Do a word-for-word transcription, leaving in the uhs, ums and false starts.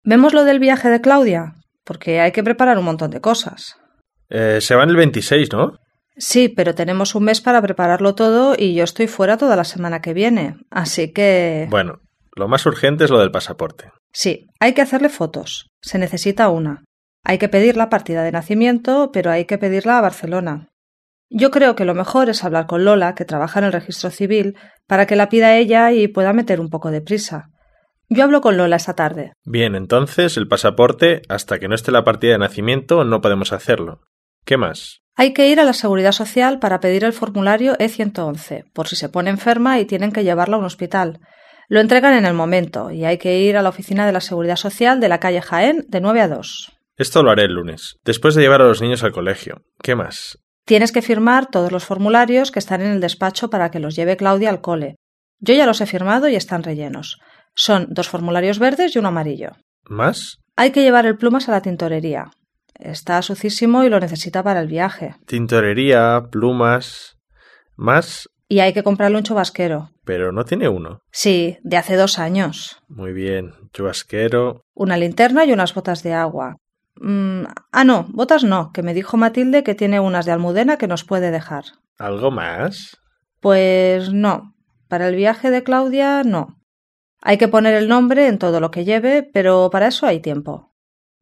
¿Vemos lo del viaje de Claudia? Porque hay que preparar un montón de cosas. Eh, se van el veintiséis, ¿no? Sí, pero tenemos un mes para prepararlo todo y yo estoy fuera toda la semana que viene, así que... Bueno, lo más urgente es lo del pasaporte. Sí, hay que hacerle fotos. Se necesita una. Hay que pedir la partida de nacimiento, pero hay que pedirla a Barcelona. Yo creo que lo mejor es hablar con Lola, que trabaja en el registro civil, para que la pida ella y pueda meter un poco de prisa. Yo hablo con Lola esta tarde. Bien, entonces el pasaporte, hasta que no esté la partida de nacimiento, no podemos hacerlo. ¿Qué más? Hay que ir a la Seguridad Social para pedir el formulario E ciento once, por si se pone enferma y tienen que llevarla a un hospital. Lo entregan en el momento y hay que ir a la oficina de la Seguridad Social de la calle Jaén de nueve a dos. Esto lo haré el lunes, después de llevar a los niños al colegio. ¿Qué más? Tienes que firmar todos los formularios que están en el despacho para que los lleve Claudia al cole. Yo ya los he firmado y están rellenos. Son dos formularios verdes y uno amarillo. ¿Más? Hay que llevar el plumas a la tintorería. Está sucísimo y lo necesita para el viaje. Tintorería, plumas... ¿Más? Y hay que comprarle un chubasquero. Pero no tiene uno. Sí, de hace dos años. Muy bien, chubasquero... Una linterna y unas botas de agua. Mm, ah, no, botas no, que me dijo Matilde que tiene unas de Almudena que nos puede dejar. ¿Algo más? Pues no. Para el viaje de Claudia, no. Hay que poner el nombre en todo lo que lleve, pero para eso hay tiempo.